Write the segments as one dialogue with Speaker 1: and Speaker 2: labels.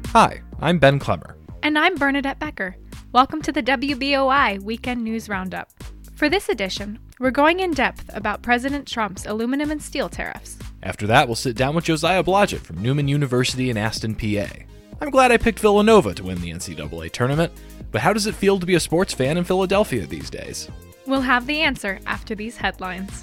Speaker 1: Hi, I'm Ben Clemmer.
Speaker 2: And I'm Bernadette Becker. Welcome to the WBOI Weekend News Roundup. For this edition, we're going in depth about President Trump's aluminum and steel tariffs.
Speaker 1: After that, we'll sit down with Josiah Blodgett from Newman University in Aston, PA. I'm glad I picked Villanova to win the NCAA tournament, but how does it feel to be a sports fan in Philadelphia these days?
Speaker 2: We'll have the answer after these headlines.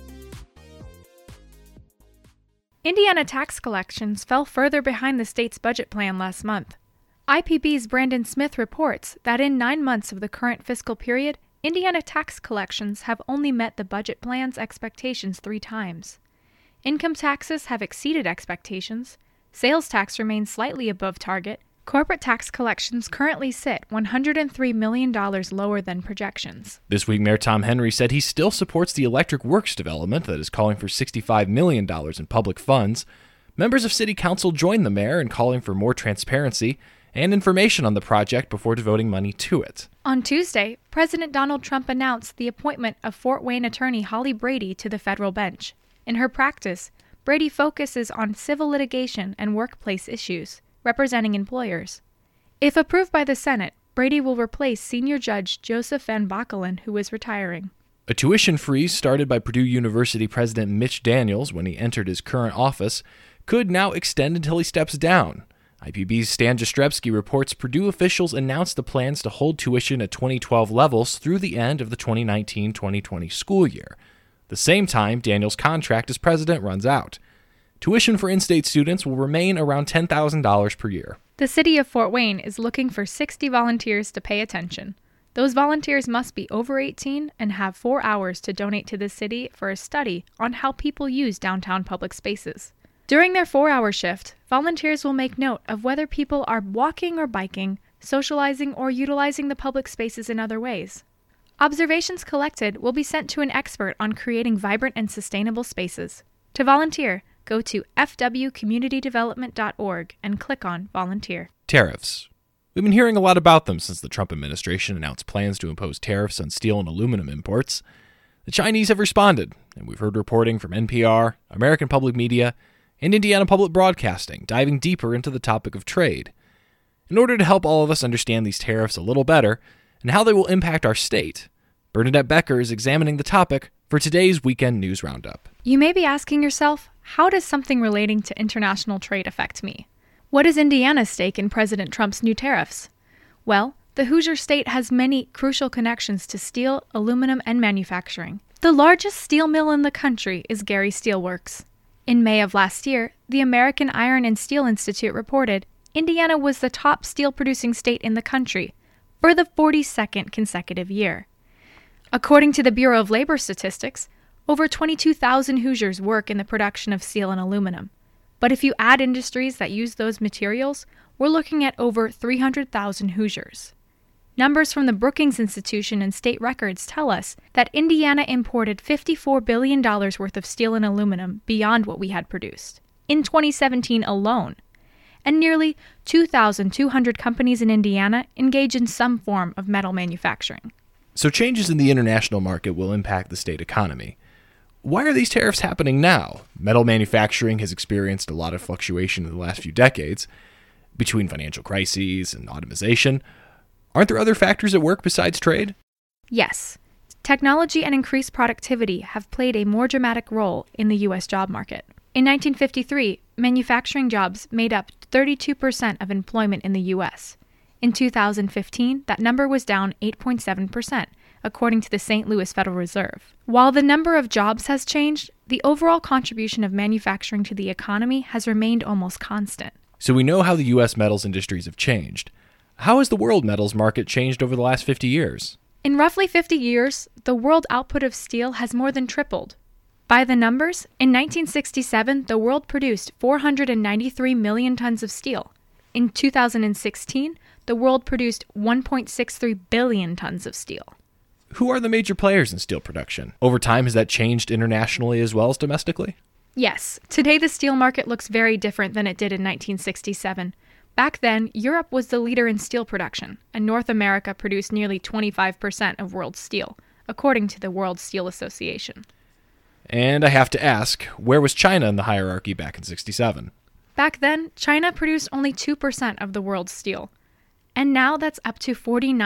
Speaker 2: Indiana tax collections fell further behind the state's budget plan last month. IPB's Brandon Smith reports that in 9 months of the current fiscal period, Indiana tax collections have only met the budget plan's expectations 3 times. Income taxes have exceeded expectations, sales tax remains slightly above target, corporate tax collections currently sit $103 million lower than projections.
Speaker 1: This week, Mayor Tom Henry said he still supports the Electric Works development that is calling for $65 million in public funds. Members of City Council joined the mayor in calling for more transparency and information on the project before devoting money to it.
Speaker 2: On Tuesday, President Donald Trump announced the appointment of Fort Wayne attorney Holly Brady to the federal bench. In her practice, Brady focuses on civil litigation and workplace issues, representing employers. If approved by the Senate, Brady will replace senior judge Joseph Van Bockelen, who is retiring.
Speaker 1: A tuition freeze started by Purdue University President Mitch Daniels when he entered his current office could now extend until he steps down. IPB's Stan Jastrzebski reports Purdue officials announced the plans to hold tuition at 2012 levels through the end of the 2019-2020 school year. The same time, Daniels' contract as president runs out. Tuition for in-state students will remain around $10,000 per year.
Speaker 2: The city of Fort Wayne is looking for 60 volunteers to pay attention. Those volunteers must be over 18 and have 4 hours to donate to the city for a study on how people use downtown public spaces. During their 4-hour shift, volunteers will make note of whether people are walking or biking, socializing, or utilizing the public spaces in other ways. Observations collected will be sent to an expert on creating vibrant and sustainable spaces. To volunteer, go to fwcommunitydevelopment.org and click on Volunteer.
Speaker 1: Tariffs. We've been hearing a lot about them since the Trump administration announced plans to impose tariffs on steel and aluminum imports. The Chinese have responded, and we've heard reporting from NPR, American Public Media, and Indiana Public Broadcasting diving deeper into the topic of trade. In order to help all of us understand these tariffs a little better and how they will impact our state, Bernadette Becker is examining the topic for today's Weekend News Roundup.
Speaker 2: You may be asking yourself, how does something relating to international trade affect me? What is Indiana's stake in President Trump's new tariffs? Well, the Hoosier State has many crucial connections to steel, aluminum, and manufacturing. The largest steel mill in the country is Gary Steelworks. In May of last year, the American Iron and Steel Institute reported Indiana was the top steel-producing state in the country for the 42nd consecutive year. According to the Bureau of Labor Statistics, over 22,000 Hoosiers work in the production of steel and aluminum. But if you add industries that use those materials, we're looking at over 300,000 Hoosiers. Numbers from the Brookings Institution and state records tell us that Indiana imported $54 billion worth of steel and aluminum beyond what we had produced in 2017 alone. And nearly 2,200 companies in Indiana engage in some form of metal manufacturing.
Speaker 1: So changes in the international market will impact the state economy. Why are these tariffs happening now? Metal manufacturing has experienced a lot of fluctuation in the last few decades between financial crises and automation. Aren't there other factors at work besides trade?
Speaker 2: Yes. Technology and increased productivity have played a more dramatic role in the U.S. job market. In 1953, manufacturing jobs made up 32% of employment in the U.S. In 2015, that number was down 8.7%, according to the St. Louis Federal Reserve. While the number of jobs has changed, the overall contribution of manufacturing to the economy has remained almost constant.
Speaker 1: So we know how the U.S. metals industries have changed. How has the world metals market changed over the last 50 years?
Speaker 2: In roughly 50 years, the world output of steel has more than tripled. By the numbers, in 1967, the world produced 493 million tons of steel. In 2016, the world produced 1.63 billion tons of steel.
Speaker 1: Who are the major players in steel production? Over time, has that changed internationally as well as domestically?
Speaker 2: Yes. Today, the steel market looks very different than it did in 1967. Back then, Europe was the leader in steel production, and North America produced nearly 25% of world steel, according to the World Steel Association.
Speaker 1: And I have to ask, where was China in the hierarchy back in '67?
Speaker 2: Back then, China produced only 2% of the world's steel. And now that's up to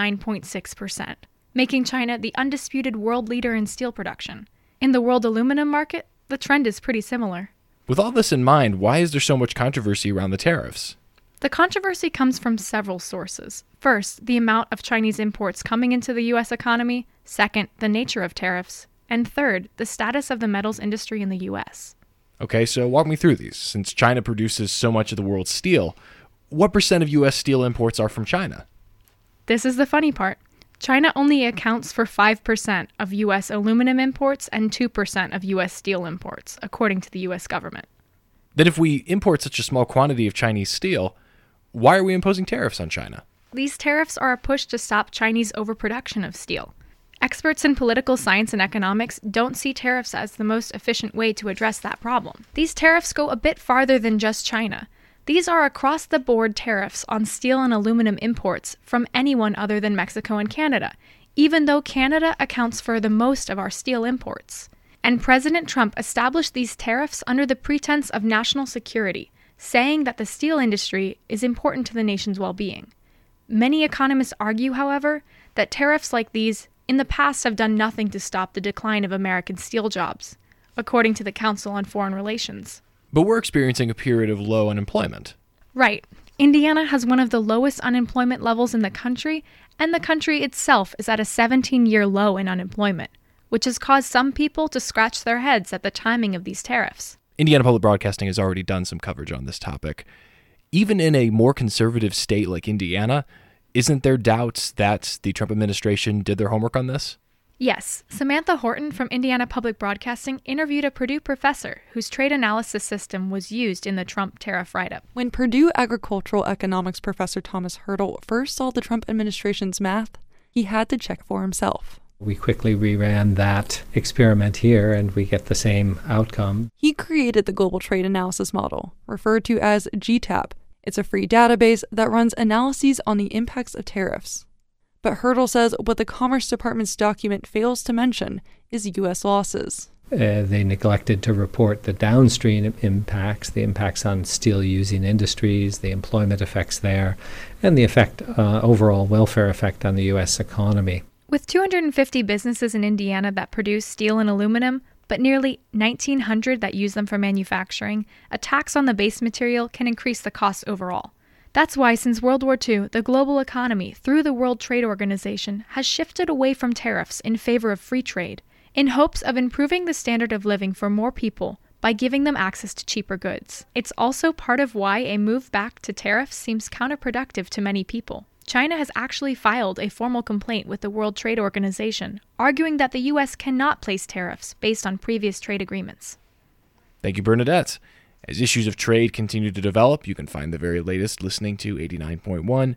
Speaker 2: 49.6%, making China the undisputed world leader in steel production. In the world aluminum market, the trend is pretty similar.
Speaker 1: With all this in mind, why is there so much controversy around the tariffs?
Speaker 2: The controversy comes from several sources. First, the amount of Chinese imports coming into the U.S. economy. Second, the nature of tariffs. And third, the status of the metals industry in the U.S.
Speaker 1: Okay, so walk me through these. Since China produces so much of the world's steel, what percent of U.S. steel imports are from China?
Speaker 2: This is the funny part. China only accounts for 5% of U.S. aluminum imports and 2% of U.S. steel imports, according to the U.S. government.
Speaker 1: Then if we import such a small quantity of Chinese steel, why are we imposing tariffs on China?
Speaker 2: These tariffs are a push to stop Chinese overproduction of steel. Experts in political science and economics don't see tariffs as the most efficient way to address that problem. These tariffs go a bit farther than just China. These are across-the-board tariffs on steel and aluminum imports from anyone other than Mexico and Canada, even though Canada accounts for the most of our steel imports. And President Trump established these tariffs under the pretense of national security, saying that the steel industry is important to the nation's well-being. Many economists argue, however, that tariffs like these in the past have done nothing to stop the decline of American steel jobs, according to the Council on Foreign Relations.
Speaker 1: But we're experiencing a period of low unemployment.
Speaker 2: Right. Indiana has one of the lowest unemployment levels in the country, and the country itself is at a 17-year low in unemployment, which has caused some people to scratch their heads at the timing of these tariffs.
Speaker 1: Indiana Public Broadcasting has already done some coverage on this topic. Even in a more conservative state like Indiana, isn't there doubts that the Trump administration did their homework on this?
Speaker 2: Yes, Samantha Horton from Indiana Public Broadcasting interviewed a Purdue professor whose trade analysis system was used in the Trump tariff write-up.
Speaker 3: When Purdue agricultural economics professor Thomas Hurdle first saw the Trump administration's math, he had to check for himself.
Speaker 4: We quickly reran that experiment here, and we get the same outcome.
Speaker 3: He created the Global Trade Analysis Model, referred to as GTAP. It's a free database that runs analyses on the impacts of tariffs. But Hurdle says what the Commerce Department's document fails to mention is U.S. losses.
Speaker 4: They neglected to report the downstream impacts, the impacts on steel-using industries, the employment effects there, and the effect, overall welfare effect on the U.S. economy.
Speaker 2: With 250 businesses in Indiana that produce steel and aluminum, but nearly 1,900 that use them for manufacturing, a tax on the base material can increase the cost overall. That's why since World War II, the global economy, through the World Trade Organization, has shifted away from tariffs in favor of free trade, in hopes of improving the standard of living for more people by giving them access to cheaper goods. It's also part of why a move back to tariffs seems counterproductive to many people. China has actually filed a formal complaint with the World Trade Organization, arguing that the U.S. cannot place tariffs based on previous trade agreements.
Speaker 1: Thank you, Bernadette. As issues of trade continue to develop, you can find the very latest listening to 89.1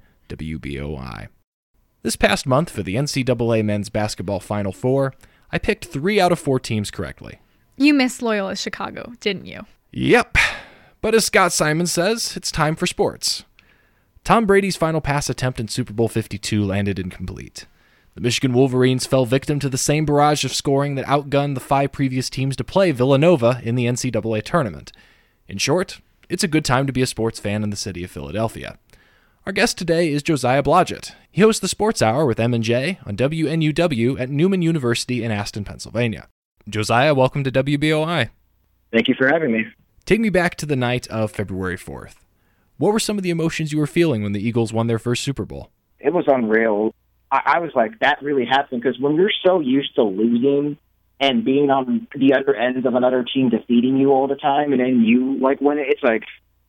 Speaker 1: WBOI. This past month for the NCAA Men's Basketball Final Four, I picked 3 out of 4 teams correctly.
Speaker 2: You missed Loyola Chicago, didn't you?
Speaker 1: Yep. But as Scott Simon says, it's time for sports. Tom Brady's final pass attempt in Super Bowl 52 landed incomplete. The Michigan Wolverines fell victim to the same barrage of scoring that outgunned the 5 previous teams to play Villanova in the NCAA tournament. In short, it's a good time to be a sports fan in the city of Philadelphia. Our guest today is Josiah Blodgett. He hosts the Sports Hour with M&J on WNUW at Newman University in Aston, Pennsylvania. Josiah, welcome to WBOI.
Speaker 5: Thank you for having me.
Speaker 1: Take me back to the night of February 4th. What were some of the emotions you were feeling when the Eagles won their first Super Bowl?
Speaker 5: It was unreal. I was like, that really happened, because when you're so used to losing and being on the other ends of another team defeating you all the time, and then you win it, it's like,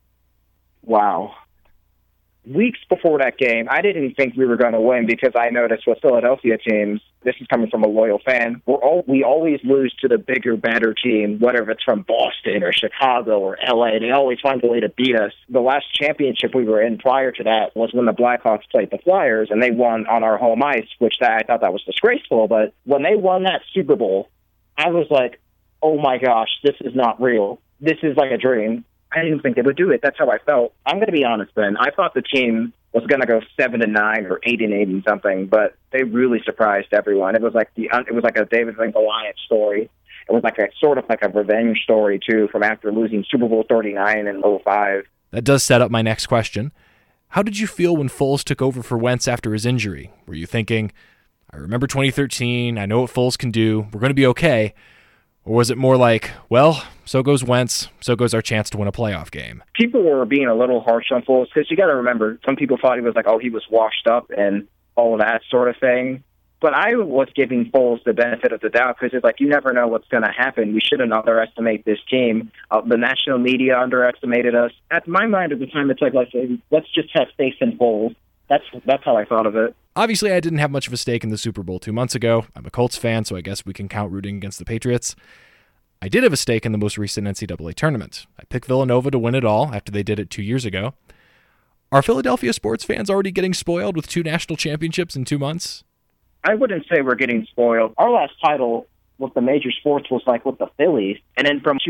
Speaker 5: wow. Weeks before that game, I didn't think we were going to win, because I noticed with Philadelphia teams, this is coming from a loyal fan, we always lose to the bigger, better team, whether it's from Boston or Chicago or LA. They always find a way to beat us. The last championship we were in prior to that was when the Blackhawks played the Flyers, and they won on our home ice, which I thought that was disgraceful. But when they won that Super Bowl, I was like, oh my gosh, this is not real. This is like a dream. I didn't think they would do it. That's how I felt. I'm going to be honest, Ben. I thought the team was going to go 7-9 or 8-8 and something, but they really surprised everyone. It was like a David and Goliath story. It was like a sort of like a revenge story too, from after losing Super Bowl 39 and 05.
Speaker 1: That does set up my next question. How did you feel when Foles took over for Wentz after his injury? Were you thinking, I remember 2013, I know what Foles can do, we're going to be okay? Or was it more like, well, so goes Wentz, so goes our chance to win a playoff game?
Speaker 5: People were being a little harsh on Foles because you got to remember, some people thought he was like, oh, he was washed up and all of that sort of thing. But I was giving Foles the benefit of the doubt because it's like, you never know what's going to happen. We shouldn't underestimate this team. The national media underestimated us. At my mind at the time, it's like, let's just have faith in Foles. That's how I thought of it.
Speaker 1: Obviously, I didn't have much of a stake in the Super Bowl 2 months ago. I'm a Colts fan, so I guess we can count rooting against the Patriots. I did have a stake in the most recent NCAA tournament. I picked Villanova to win it all after they did it 2 years ago. Are Philadelphia sports fans already getting spoiled with 2 national championships in 2 months?
Speaker 5: I wouldn't say we're getting spoiled. Our last title with the major sports was like with the Phillies. And then from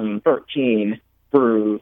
Speaker 5: 2013 through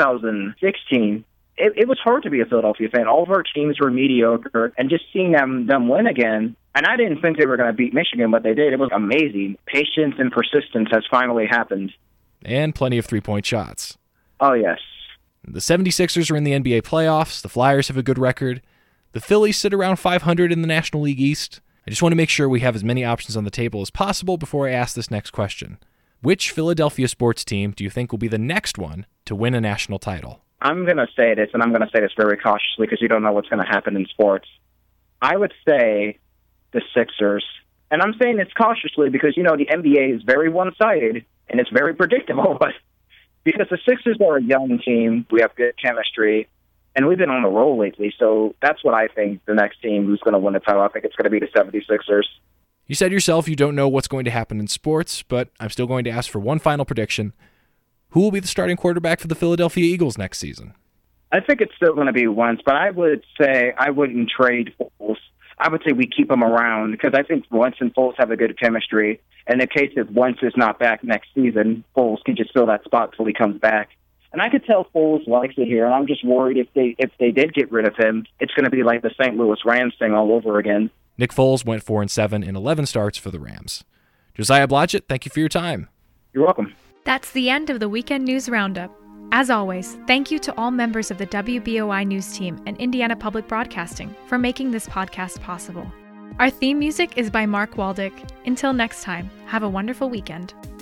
Speaker 5: 2016, it was hard to be a Philadelphia fan. All of our teams were mediocre, and just seeing them win again, and I didn't think they were going to beat Michigan, but they did. It was amazing. Patience and persistence has finally happened.
Speaker 1: And plenty of three-point shots.
Speaker 5: Oh, yes.
Speaker 1: The 76ers are in the NBA playoffs. The Flyers have a good record. The Phillies sit around 500 in the National League East. I just want to make sure we have as many options on the table as possible before I ask this next question. Which Philadelphia sports team do you think will be the next one to win a national title?
Speaker 5: I'm going to say this, and I'm going to say this very cautiously because you don't know what's going to happen in sports. I would say the Sixers. And I'm saying this cautiously because, the NBA is very one-sided, and it's very predictable. But because the Sixers are a young team, we have good chemistry, and we've been on the roll lately. So that's what I think the next team who's going to win the title. I think it's going to be the 76ers.
Speaker 1: You said yourself you don't know what's going to happen in sports, but I'm still going to ask for one final prediction. Who will be the starting quarterback for the Philadelphia Eagles next season?
Speaker 5: I think it's still going to be Wentz, but I would say I wouldn't trade Foles. I would say we keep him around because I think Wentz and Foles have a good chemistry. And in case if Wentz is not back next season, Foles can just fill that spot until he comes back. And I could tell Foles likes it here, and I'm just worried if they did get rid of him, it's going to be like the St. Louis Rams thing all over again.
Speaker 1: Nick Foles went 4-7 in 11 starts for the Rams. Josiah Blodgett, thank you for your time.
Speaker 5: You're welcome.
Speaker 2: That's the end of the Weekend News Roundup. As always, thank you to all members of the WBOI News team and Indiana Public Broadcasting for making this podcast possible. Our theme music is by Mark Waldick. Until next time, have a wonderful weekend.